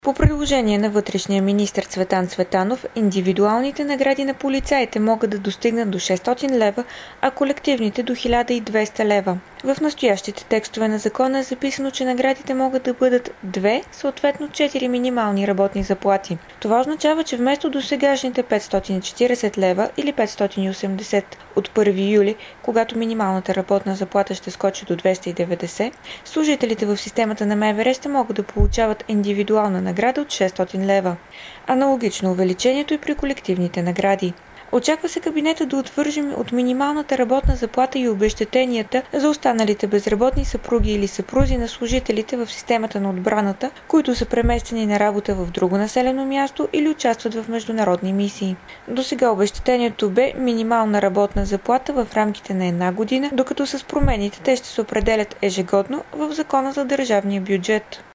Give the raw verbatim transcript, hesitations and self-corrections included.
По предложение на вътрешния министър Цветан Цветанов, индивидуалните награди на полицаите могат да достигнат до шестстотин лева, а колективните до хиляда и двеста лева. В настоящите текстове на закона е записано, че наградите могат да бъдат две, съответно четири минимални работни заплати. Това означава, че вместо досегашните петстотин и четиридесет лева или петстотин и осемдесет от първи юли, когато минималната работна заплата ще скочи до двеста и деветдесет, служителите в системата на МВР ще могат да получават индивидуална награда от шестстотин лева. Аналогично увеличението и при колективните награди. Очаква се кабинета да отвържи от минималната работна заплата и обезщетенията за останалите безработни съпруги или съпрузи на служителите в системата на отбраната, които са преместени на работа в друго населено място или участват в международни мисии. Досега обезщетението бе минимална работна заплата в рамките на една година, докато с промените те ще се определят ежегодно в Закона за държавния бюджет.